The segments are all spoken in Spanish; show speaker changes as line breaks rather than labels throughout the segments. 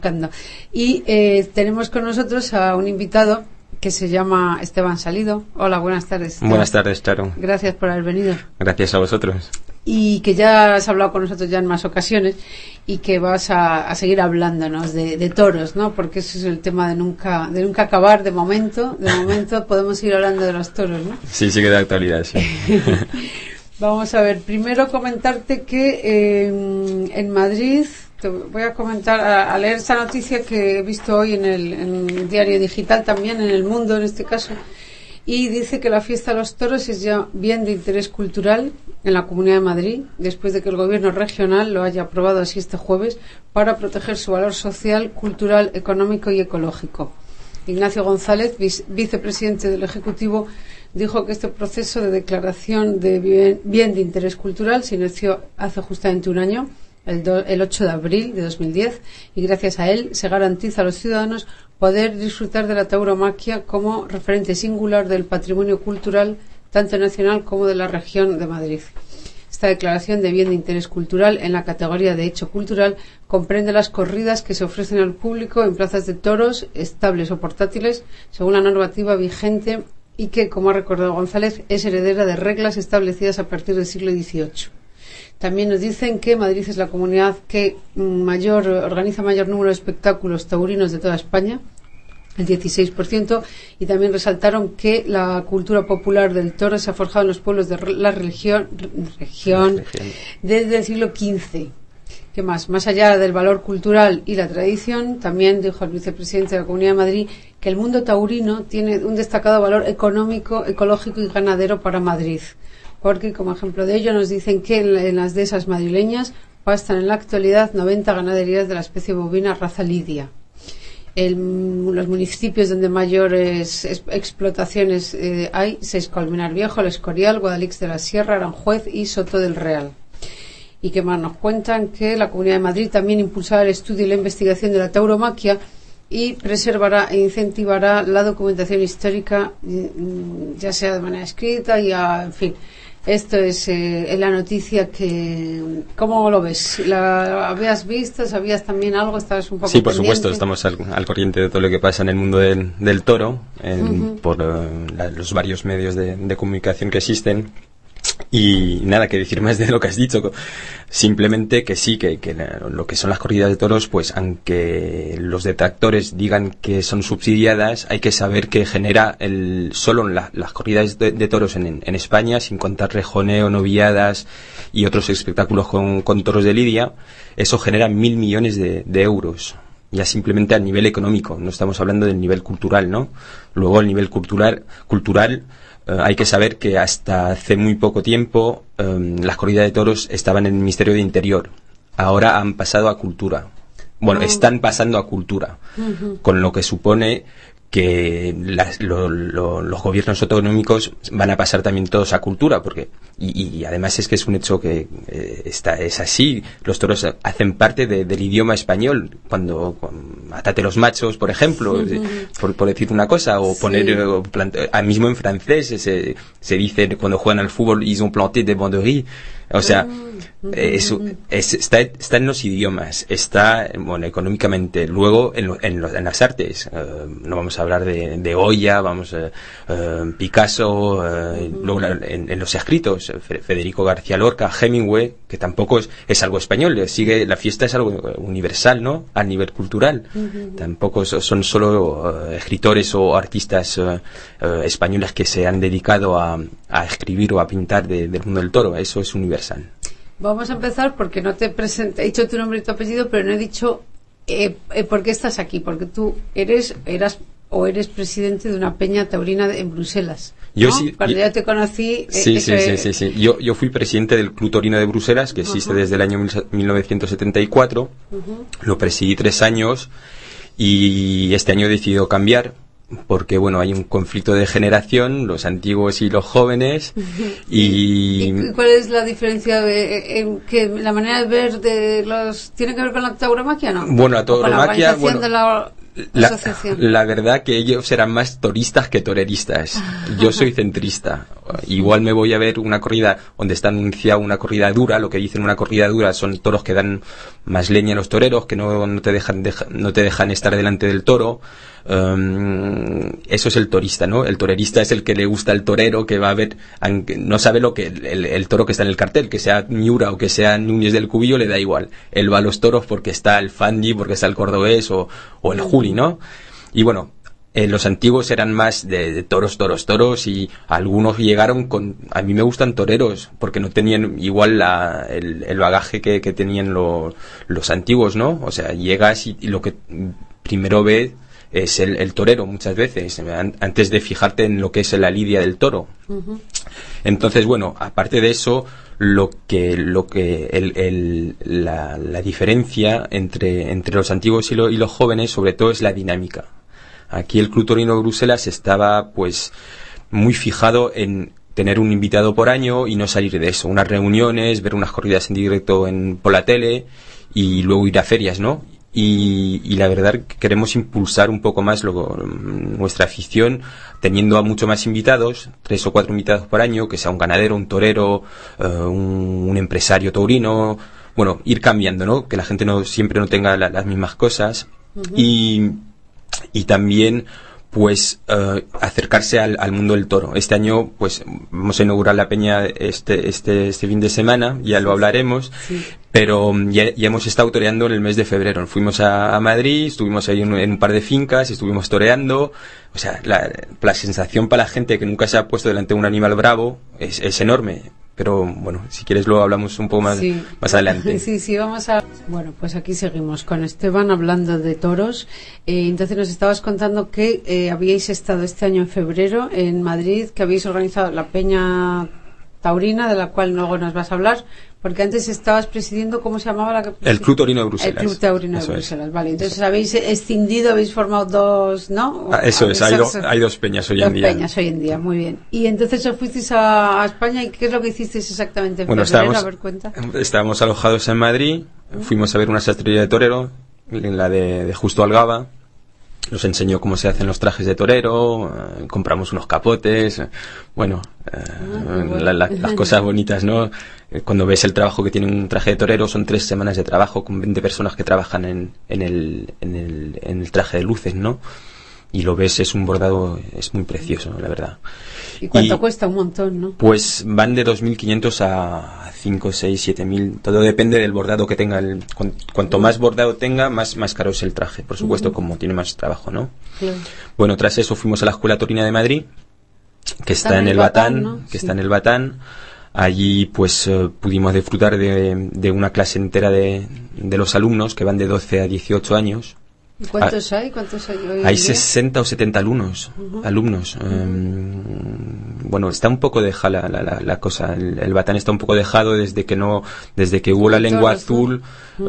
Y tenemos con nosotros a un invitado que se llama Esteban Salido. Hola, buenas tardes, Esteban.
Buenas tardes, Charo.
Gracias por haber venido.
Gracias a vosotros.
Y que ya has hablado con nosotros ya en más ocasiones y que vas a seguir hablándonos de toros, ¿no? Porque ese es el tema de nunca acabar. De momento podemos seguir hablando de los toros, ¿no?
Sí, sigue de actualidad, sí.
Vamos a ver, primero comentarte que en Madrid, te voy a comentar, a leer esta noticia que he visto hoy en el diario digital, también en El Mundo en este caso, y dice que la fiesta de los toros es ya bien de interés cultural en la Comunidad de Madrid, después de que el gobierno regional lo haya aprobado así este jueves, para proteger su valor social, cultural, económico y ecológico. Ignacio González, vicepresidente del Ejecutivo, dijo que este proceso de declaración de bien de interés cultural se inició hace justamente un año, el 8 de abril de 2010, y gracias a él se garantiza a los ciudadanos poder disfrutar de la tauromaquia como referente singular del patrimonio cultural tanto nacional como de la región de Madrid. Esta declaración de bien de interés cultural en la categoría de hecho cultural comprende las corridas que se ofrecen al público en plazas de toros, estables o portátiles, según la normativa vigente y que, como ha recordado González, es heredera de reglas establecidas a partir del siglo XVIII. También nos dicen que Madrid es la comunidad que organiza mayor número de espectáculos taurinos de toda España, el 16%, y también resaltaron que la cultura popular del toro se ha forjado en los pueblos de la región desde el siglo XV. ¿Qué más? Más allá del valor cultural y la tradición, también dijo el vicepresidente de la Comunidad de Madrid que el mundo taurino tiene un destacado valor económico, ecológico y ganadero para Madrid, porque como ejemplo de ello nos dicen que en las dehesas madrileñas pastan en la actualidad 90 ganaderías de la especie bovina raza lidia. Los municipios donde mayores explotaciones hay, Colmenar Viejo, El Escorial, Guadalix de la Sierra, Aranjuez y Soto del Real. Y que más nos cuentan que la Comunidad de Madrid también impulsará el estudio y la investigación de la tauromaquia y preservará e incentivará la documentación histórica, ya sea de manera escrita en fin. Esto es la noticia que... ¿Cómo lo ves? ¿La habías visto? ¿Sabías también algo? ¿Estabas un poco
Sí, por
pendiente?
supuesto, estamos al corriente de todo lo que pasa en el mundo del toro, por los varios medios de comunicación que existen. Y nada que decir más de lo que has dicho, simplemente que sí, que lo que son las corridas de toros, pues aunque los detractores digan que son subsidiadas, hay que saber que genera solo las corridas de toros en España, sin contar rejoneo, noviadas y otros espectáculos con toros de lidia, eso genera 1.000 millones de euros. Ya simplemente a nivel económico, no estamos hablando del nivel cultural, ¿no? Luego el nivel cultural hay que saber que hasta hace muy poco tiempo las corridas de toros estaban en el Ministerio de Interior. Ahora han pasado a Cultura. Bueno, están pasando a Cultura, con lo que supone que los gobiernos autonómicos van a pasar también todos a Cultura, porque y además es que es un hecho que es así. Los toros hacen parte del idioma español. Cuando Atate los machos, por ejemplo, por decir una cosa, o poner mismo en francés se dice cuando juegan al fútbol ils ont planté des banderilles. O sea, está en los idiomas, está, bueno, económicamente. Luego en las artes, no vamos a hablar de Goya, Picasso, luego en los escritos, Federico García Lorca, Hemingway, que tampoco es algo español, la fiesta es algo universal, ¿no? A nivel cultural. Tampoco son solo escritores o artistas españoles que se han dedicado a escribir o a pintar del mundo del toro, eso es universal.
Vamos a empezar porque no te presenté, he dicho tu nombre y tu apellido, pero no he dicho por qué estás aquí, porque tú eres presidente de una peña taurina en Bruselas.
Yo
¿no?
sí.
Cuando yo te conocí...
Sí. Yo fui presidente del Club Taurino de Bruselas, que existe desde el año 1974. Lo presidí 3 años y este año he decidido cambiar, porque bueno, hay un conflicto de generación, los antiguos y los jóvenes. ¿Y
cuál es la diferencia que la manera de ver de los tiene que ver con la tauromaquia, no?
Bueno, la tauromaquia,
asociación?
La verdad que ellos eran más toristas que toreristas. Yo soy centrista. Igual me voy a ver una corrida donde está anunciada una corrida dura. Lo que dicen una corrida dura son toros que dan más leña a los toreros, que no te dejan estar delante del toro. Eso es el torista, ¿no? El torerista es el que le gusta al torero, que va a ver, aunque no sabe lo que el toro que está en el cartel, que sea Miura o que sea Núñez del Cubillo, le da igual. Él va a los toros porque está el Fandi, porque está el cordobés o el Juli, ¿no? Y bueno, los antiguos eran más de toros, y algunos llegaron con... A mí me gustan toreros, porque no tenían igual el bagaje que tenían los antiguos, ¿no? O sea, llegas y lo que primero ves es el torero muchas veces, antes de fijarte en lo que es la lidia del toro. Uh-huh. Entonces, bueno, aparte de eso, la diferencia entre los antiguos y los jóvenes, sobre todo, es la dinámica. Aquí el Club Taurino Bruselas estaba, pues, muy fijado en tener un invitado por año y no salir de eso. Unas reuniones, ver unas corridas en directo por la tele y luego ir a ferias, ¿no? Y la verdad que queremos impulsar un poco más nuestra afición, teniendo a mucho más invitados, 3 o 4 invitados por año, que sea un ganadero, un torero, un empresario taurino, bueno, ir cambiando, ¿no? Que la gente siempre no tenga las mismas cosas. Uh-huh. Y también, pues, acercarse al mundo del toro. Este año, pues, vamos a inaugurar la peña este fin de semana, ya lo hablaremos. Sí. Pero ya hemos estado toreando en el mes de febrero. Fuimos a Madrid, estuvimos ahí en un par de fincas, estuvimos toreando. O sea, la sensación para la gente que nunca se ha puesto delante de un animal bravo es enorme. Pero bueno, si quieres lo hablamos un poco más adelante.
Sí, vamos a... Bueno, pues aquí seguimos con Esteban hablando de toros. Entonces nos estabas contando que habíais estado este año en febrero en Madrid, que habéis organizado la peña taurina, de la cual luego nos vas a hablar, porque antes estabas presidiendo, ¿cómo se llamaba
el Club Taurino de Bruselas?
El Club Taurino de Bruselas, vale. Entonces habéis escindido, habéis formado dos, ¿no?
Eso es, hay dos peñas hoy en día.
Dos peñas hoy en día, muy bien. Y entonces os fuisteis a España, ¿y qué es lo que hicisteis exactamente en febrero? A ver, cuenta.
Estábamos alojados en Madrid, fuimos a ver una sastrería de torero, en la de Justo Algaba. Nos enseñó cómo se hacen los trajes de torero, compramos unos capotes, bueno, las cosas bonitas, ¿no? Cuando ves el trabajo que tiene un traje de torero, son 3 semanas de trabajo con 20 personas que trabajan en el traje de luces, ¿no? Y lo ves, es un bordado, es muy precioso, la verdad.
¿Y cuánto cuesta? Un montón, ¿no?
Pues van de 2.500 a 5, 6, 7.000, todo depende del bordado que tenga. Cuanto más bordado tenga, más caro es el traje, por supuesto, como tiene más trabajo, ¿no? Claro. Bueno, tras eso fuimos a la Escuela Taurina de Madrid, que está en el Batán, ¿no? Está en el Batán. Allí pues pudimos disfrutar de una clase entera de los alumnos que van de 12 a 18 años.
¿Y cuántos hay? Hoy
hay 60 o 70 alumnos. Bueno, está un poco dejada la cosa. El Batán está un poco dejado desde que hubo la lengua azul,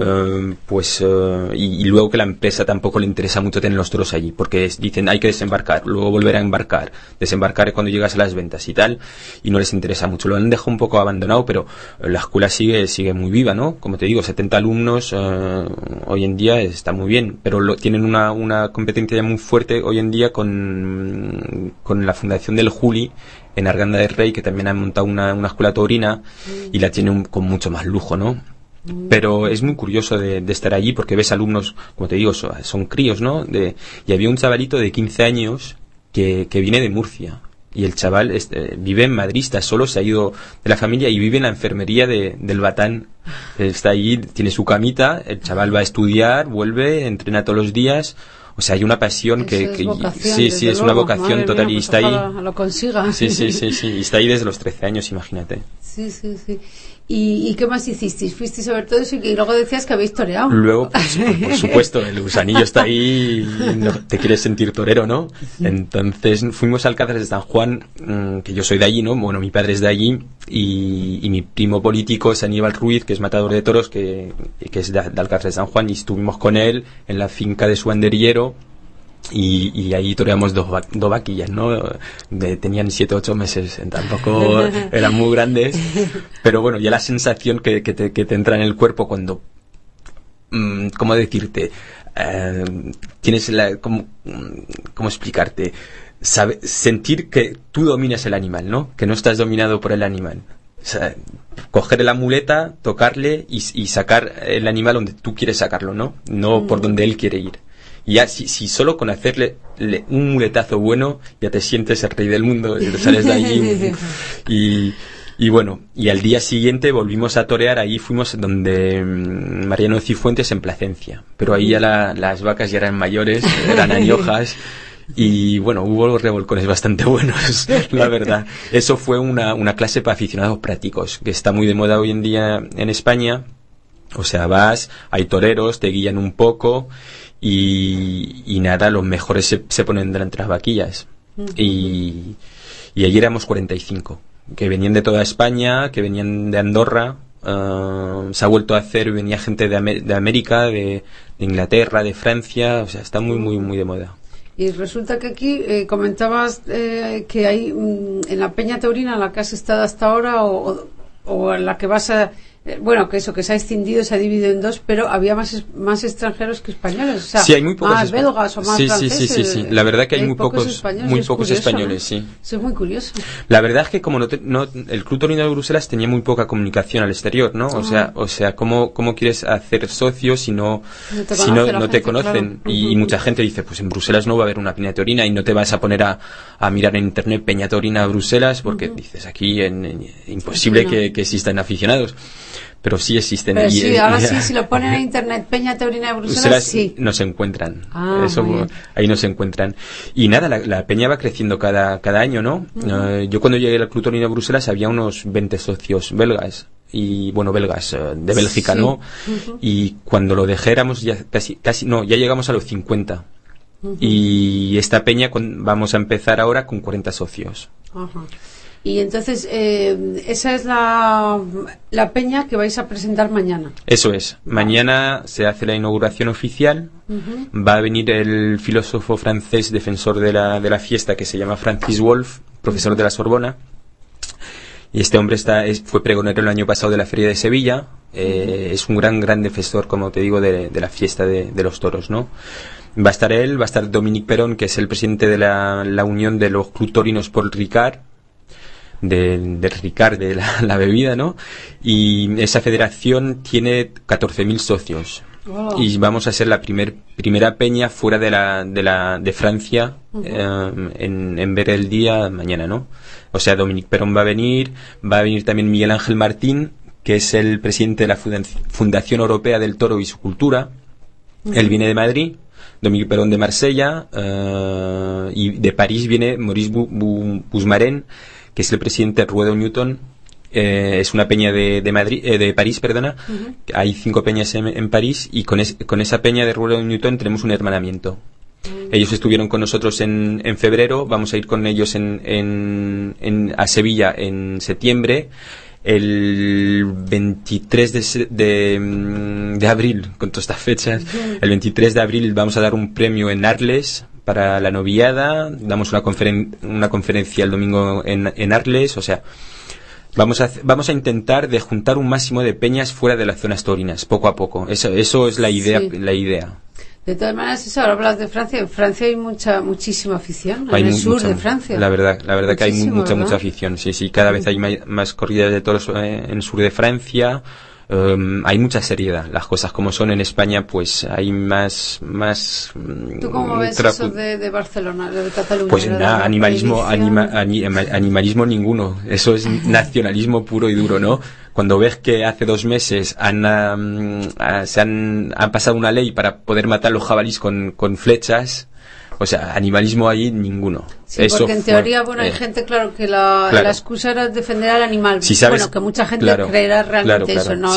y luego que la empresa tampoco le interesa mucho tener los toros allí, porque dicen hay que desembarcar, luego volver a embarcar. Desembarcar es cuando llegas a las ventas y tal, y no les interesa mucho. Lo han dejado un poco abandonado, pero la escuela sigue muy viva, ¿no? Como te digo, 70 alumnos hoy en día está muy bien, pero tienen una competencia ya muy fuerte hoy en día con la fundación del Juli en Arganda del Rey, que también han montado una escuela taurina y la tienen con mucho más lujo, ¿no? Pero es muy curioso de estar allí porque ves alumnos, como te digo, son críos, ¿no? Y había un chavalito de 15 años que viene de Murcia. Y el chaval vive en Madrid, está solo, se ha ido de la familia y vive en la enfermería del Batán. Está allí, tiene su camita, el chaval va a estudiar, vuelve, entrena todos los días. O sea, hay una pasión que
vocación,
sí, es una vocación total, y está ahí.
Lo consiga.
Sí, y está ahí desde los 13 años, imagínate.
Sí. ¿Y qué más hicisteis? Fuisteis a ver todo eso y luego decías que habéis toreado.
Luego, pues, por supuesto, el gusanillo está ahí y te quieres sentir torero, ¿no? Entonces fuimos al Alcázar de San Juan, que yo soy de allí, ¿no? Bueno, mi padre es de allí y mi primo político es Aníbal Ruiz, que es matador de toros, que es de Alcázar de San Juan, y estuvimos con él en la finca de su banderillero. Y ahí toreamos dos vaquillas, ¿no? Tenían 7 o 8 meses, tampoco eran muy grandes, pero bueno, ya la sensación que te entra en el cuerpo cuando, ¿cómo decirte? tienes ¿cómo explicarte? Sentir que tú dominas el animal, ¿no? Que no estás dominado por el animal. O sea, coger la muleta, tocarle y sacar el animal donde tú quieres sacarlo, ¿no? No por donde él quiere ir. Y ya, si solo con hacerle un muletazo bueno, ya te sientes el rey del mundo, y te sales de allí. Y bueno, y al día siguiente volvimos a torear, ahí fuimos donde Mariano Cifuentes en Plasencia. Pero ahí ya las vacas ya eran mayores, eran añojas. Y bueno, hubo revolcones bastante buenos, la verdad. Eso fue una clase para aficionados prácticos, que está muy de moda hoy en día en España. O sea, hay toreros, te guían un poco y nada, los mejores se ponen delante de las vaquillas. Y allí éramos 45, que venían de toda España, que venían de Andorra. Se ha vuelto a hacer, venía gente de América, de Inglaterra, de Francia. O sea, está muy, muy, muy de moda.
Y resulta que aquí comentabas que hay en la Peña Taurina en la que has estado hasta ahora o en la que vas a... bueno, que eso, que se ha extendido, se ha dividido en dos, pero había más extranjeros que españoles. O sea,
sí, hay muy pocos
más belgas o más franceses.
Sí. La verdad que hay muy pocos españoles,
¿no?
sí.
Eso es muy curioso.
La verdad es que como el Club Taurino de Bruselas tenía muy poca comunicación al exterior, ¿no? O sea, ¿cómo quieres hacer socios si no te conocen? Claro. Y mucha gente dice, pues en Bruselas no va a haber una Peña Taurina y no te vas a poner a mirar en internet Peña Taurina Bruselas porque dices aquí imposible que existan aficionados. Pero sí existen.
Pero sí, ahora sí, si lo ponen en internet, Peña Taurina de Bruselas, sí.
Nos encuentran. Ahí nos encuentran. Y nada, la peña va creciendo cada año, ¿no? Yo cuando llegué al Club Taurino de Bruselas había unos 20 socios belgas. Y bueno, belgas, de Bélgica, sí. ¿No? Y cuando lo dejé éramos ya ya llegamos a los 50. Y esta peña vamos a empezar ahora con 40 socios.
Ajá. Y entonces, esa es la peña que vais a presentar mañana.
Eso es. Mañana se hace la inauguración oficial. Va a venir el filósofo francés defensor de la fiesta que se llama Francis Wolff, profesor de la Sorbona. Y este hombre fue pregonero el año pasado de la Feria de Sevilla. Es un gran defensor, como te digo, de la fiesta de los toros, ¿no? Va a estar él, va a estar Dominique Perón, que es el presidente de la Unión de los Club Torinos por Ricard. Del Ricard, de la bebida, ¿no? Y esa federación tiene 14.000 socios. Wow. Y vamos a ser la primera peña fuera de Francia en ver el día mañana, ¿no? O sea, Dominique Perón va a venir también Miguel Ángel Martín, que es el presidente de la Fundación Europea del Toro y su Cultura. Él viene de Madrid, Dominique Perón de Marsella, y de París viene Maurice Busmarén, que es el presidente de Ruedo Newton. Es una peña de París, perdona. Hay 5 peñas en París y con esa peña de Ruedo Newton tenemos un hermanamiento. Ellos estuvieron con nosotros en febrero, vamos a ir con ellos a Sevilla en septiembre. El 23 de abril, con todas estas fechas, el 23 de abril vamos a dar un premio en Arles para la noviada, damos una conferencia el domingo en Arles, o sea, vamos a intentar de juntar un máximo de peñas fuera de las zonas taurinas, poco a poco. Eso es la idea, sí. La idea.
De todas maneras, eso, ahora hablas de Francia. En Francia hay muchísima afición. En el sur de Francia.
La verdad que hay mucha afición. Sí, cada vez hay más corridas de toros en el sur de Francia. Hay mucha seriedad. Las cosas como son en España, pues hay más.
¿Tú cómo ves eso de Barcelona, de Cataluña?
Pues nada, animalismo ninguno. Eso es nacionalismo puro y duro, ¿no? Cuando ves que hace 2 meses han pasado una ley para poder matar los jabalíes con flechas, o sea, animalismo ahí ninguno.
Sí, eso porque en teoría, hay gente, claro, que la excusa era defender al animal.
Si sabes,
que mucha gente creerá realmente eso, ¿no?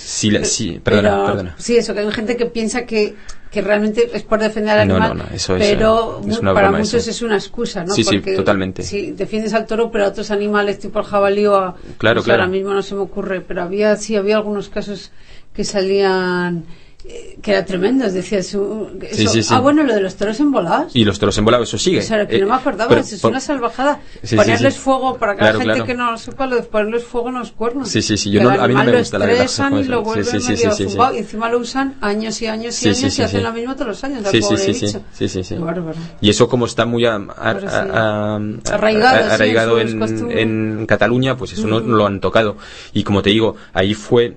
Perdona.
Sí, eso, que hay gente que piensa que realmente es por defender al animal,
no, eso
pero
es una
para
broma,
muchos
eso.
Es una excusa, ¿no?
Sí,
porque
totalmente.
Si defiendes al toro, pero a otros animales tipo el jabalí o
claro.
Ahora mismo no se me ocurre, pero había algunos casos que salían que era tremendo, decía
Sí.
bueno, lo de los toros embolados.
Y los toros embolados, eso sigue.
O sea, que no me acordaba, eso es una salvajada. Ponerles fuego, para que la gente que no lo sepa, lo de ponerles fuego en los cuernos.
Sí, a mí no me gusta la verdad.
Y lo vuelven medio fugado, y encima lo usan años y años y años, y hacen lo mismo todos los años.
Sí. Y eso, como está muy arraigado en Cataluña, pues eso no lo han tocado. Y como te digo, ahí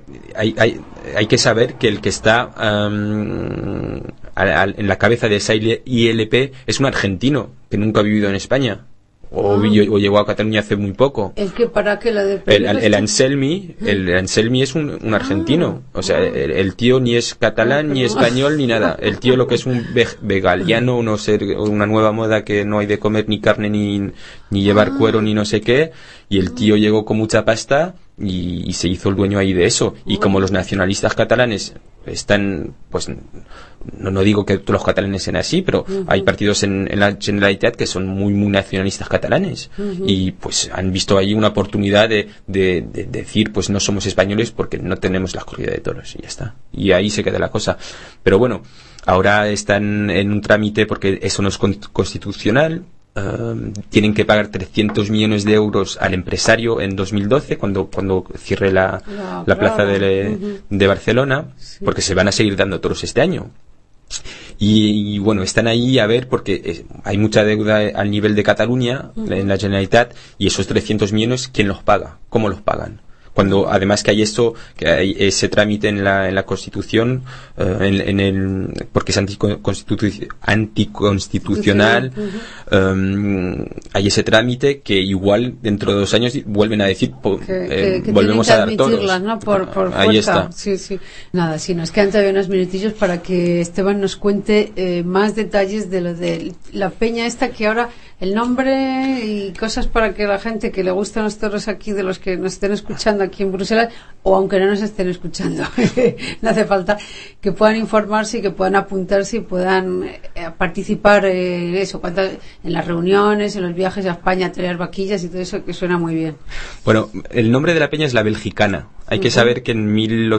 hay que saber que el que está en la cabeza de esa ILP es un argentino que nunca ha vivido en España o llegó a Cataluña hace muy poco. El Anselmi es un argentino, o sea, el tío ni es catalán ni español ni nada. El tío lo que es un vegaliano, no sé, una nueva moda que no hay de comer ni carne ni llevar cuero ni no sé qué, y el tío llegó con mucha pasta y se hizo el dueño ahí de eso. Y como los nacionalistas catalanes están, pues no digo que todos los catalanes sean así, pero hay partidos en la Generalitat que son muy nacionalistas catalanes, y pues han visto ahí una oportunidad de decir, pues no somos españoles porque no tenemos la corrida de toros, y ya está, y ahí se queda la cosa. Pero bueno, ahora están en un trámite porque eso no es constitucional. Tienen que pagar 300 millones de euros al empresario en 2012 cuando cierre la plaza de Barcelona, porque se van a seguir dando toros este año. Y bueno, están ahí a ver, porque hay mucha deuda al nivel de Cataluña, en la Generalitat, y esos 300 millones, ¿quién los paga? ¿Cómo los pagan? Cuando además que hay ese trámite en la Constitución, porque es anticonstitucional, hay ese trámite que igual dentro de 2 años vuelven a decir
que
volvemos a dar toros,
¿no? por
ahí está.
Sí. Nada, si nos quedan todavía unos minutillos para que Esteban nos cuente más detalles de lo de la peña esta, que ahora el nombre y cosas para que la gente que le gustan los toros aquí, de los que nos estén escuchando aquí en Bruselas, o aunque no nos estén escuchando, no hace falta, que puedan informarse y que puedan apuntarse y puedan participar en las reuniones, en los viajes a España, a traer vaquillas y todo eso, que suena muy bien.
Bueno, el nombre de la peña es La Belgicana. Hay que saber que en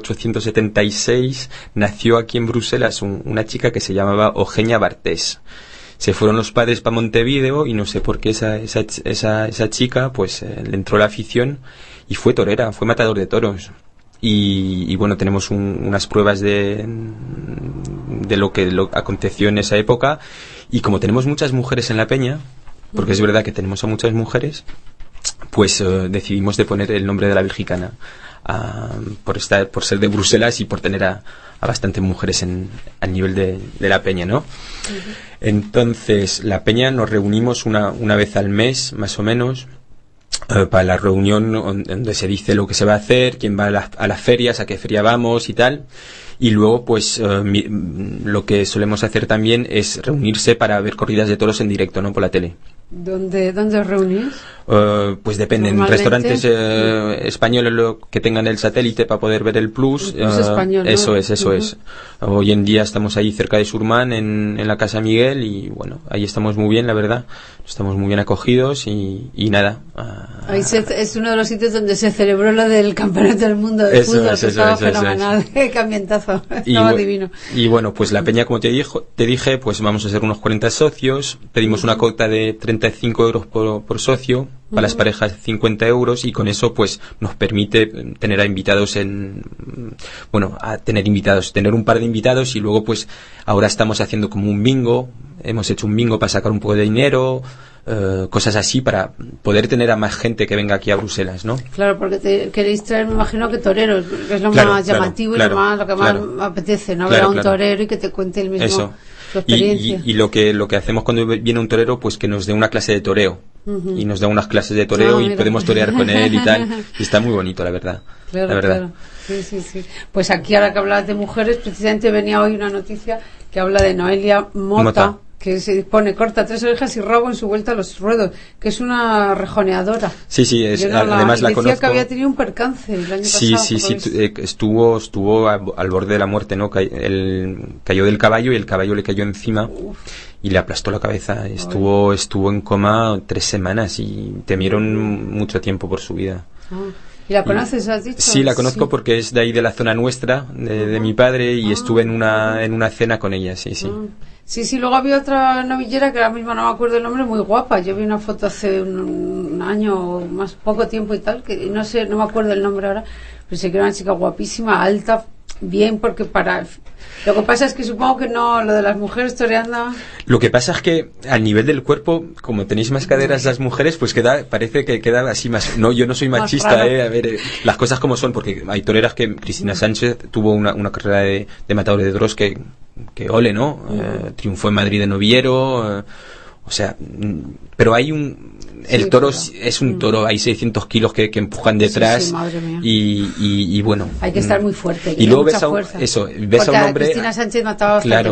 1876 nació aquí en Bruselas una chica que se llamaba Eugenia Bartés. Se fueron los padres para Montevideo y no sé por qué esa chica pues le entró la afición y fue torera, fue matador de toros. Y bueno, tenemos unas pruebas de lo que aconteció en esa época, y como tenemos muchas mujeres en la peña, porque es verdad que tenemos a muchas mujeres, pues decidimos de poner el nombre de La Belgicana, por ser de Bruselas y por tener a bastantes mujeres al nivel de la peña, ¿no? Entonces, la peña nos reunimos una vez al mes, más o menos, para la reunión donde se dice lo que se va a hacer, quién va a las ferias, a qué feria vamos y tal. Y luego, pues, lo que solemos hacer también es reunirse para ver corridas de toros en directo, ¿no? Por la tele.
¿Dónde os reunís?
Pues depende, en restaurantes españoles que tengan el satélite para poder ver el Plus.
Español, ¿no?
Eso es. Hoy en día estamos ahí cerca de Surman, en la Casa Miguel, y bueno, ahí estamos muy bien, la verdad. Estamos muy bien acogidos y nada.
Ahí es uno de los sitios donde se celebró lo del Campeonato del Mundo de fútbol, que estaba fenomenal. Qué ambientazo, estaba divino.
Y bueno, pues la peña, como te dije, pues vamos a ser unos 40 socios. Pedimos una cuota de 35 euros por socio, para las parejas 50 euros, y con eso pues nos permite tener tener un par de invitados, y luego pues ahora estamos haciendo como un bingo, hemos hecho un bingo para sacar un poco de dinero, cosas así, para poder tener a más gente que venga aquí a Bruselas, ¿no? Claro,
porque queréis traer, me imagino, que toreros, que es lo más llamativo y lo que más apetece, ¿no? Ver a un torero y que te cuente el mismo.
Eso. Y lo que hacemos cuando viene un torero, pues que nos dé una clase de toreo, y nos da unas clases de toreo, y podemos torear con él y tal, y está muy bonito, la verdad.
Claro. Sí. Pues aquí, ahora que hablas de mujeres, precisamente venía hoy una noticia que habla de Noelia Mota, que se pone corta 3 orejas y rabo en su vuelta a los ruedos, que es una rejoneadora.
Sí, además la conozco.
Decía que había tenido un percance el año pasado.
Sí, estuvo al borde de la muerte, ¿no? Cayó del caballo y el caballo le cayó encima. Y le aplastó la cabeza. Estuvo en coma 3 semanas y temieron mucho tiempo por su vida.
¿Y la conoces, has dicho?
Sí, la conozco porque es de ahí de la zona nuestra, de mi padre, y estuve en una cena con ella, sí.
Sí, luego había otra novillera que ahora mismo no me acuerdo el nombre, muy guapa. Yo vi una foto hace un año o más, poco tiempo y tal, que no sé, no me acuerdo el nombre ahora, pero sé que era una chica guapísima, alta, bien, porque lo que pasa es que supongo que no, lo de las mujeres toreando.
Lo que pasa es que al nivel del cuerpo, como tenéis más caderas las mujeres, pues parece que queda así más. No, yo no soy machista, a ver, las cosas como son, porque hay toreras que Cristina Sánchez tuvo una carrera de matador de toros que ole, ¿no? Triunfó en Madrid de novillero, o sea, pero hay el toro es un toro, hay 600 kilos que empujan detrás,
sí, madre mía.
Y bueno,
hay que estar muy fuerte
y luego ves a un hombre,
Cristina Sánchez mataba
claro,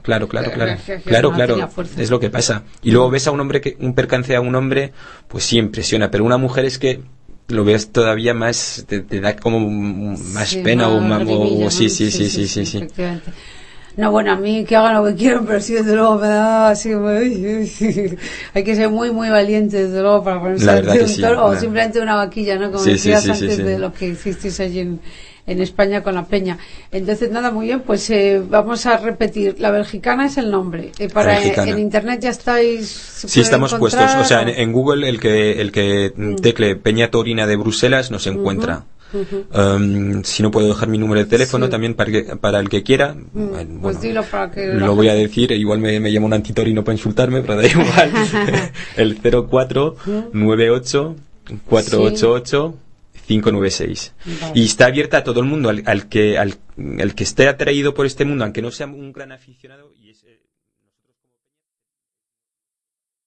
es lo que pasa, y luego ves a un hombre un percance a un hombre, pues sí impresiona, pero una mujer es que lo ves todavía más, te da como más pena sí.
Efectivamente. No, bueno, a mí que hagan lo que quieran, pero sí, desde luego me da así, hay que ser muy, muy valiente, desde luego, para ponerse a un toro, o simplemente una vaquilla, ¿no? Como decías antes de lo que hicisteis allí en España con la peña. Entonces, nada, muy bien, pues vamos a repetir. La Belgicana es el nombre. En internet ya estáis...
Sí, estamos puestos. O sea, en Google el que tecle Peña Taurina de Bruselas nos encuentra. Si no, puedo dejar mi número de teléfono también para el que quiera. Bueno,
pues dilo para que
lo voy a decir, igual me llama un antitorino para insultarme, pero da igual. El 04 98 488 596. Vale. Y está abierta a todo el mundo, al que esté atraído por este mundo, aunque no sea un gran aficionado, y